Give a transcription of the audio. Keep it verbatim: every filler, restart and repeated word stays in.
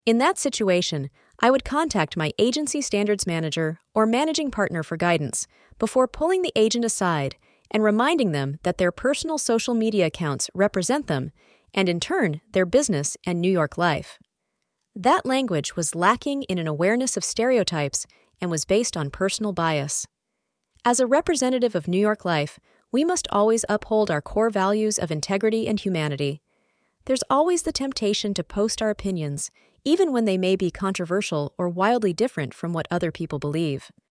In that situation, I would contact my agency standards manager or managing partner for guidance before pulling the agent aside and reminding them that their personal social media accounts represent them and, in turn, their business and New York life. That language was lacking in an awareness of stereotypes and was based on personal bias. As a representative of New York life, we must always uphold our core values of integrity and humanity. There's always the temptation to post our opinions, even when they may be controversial or wildly different from what other people believe.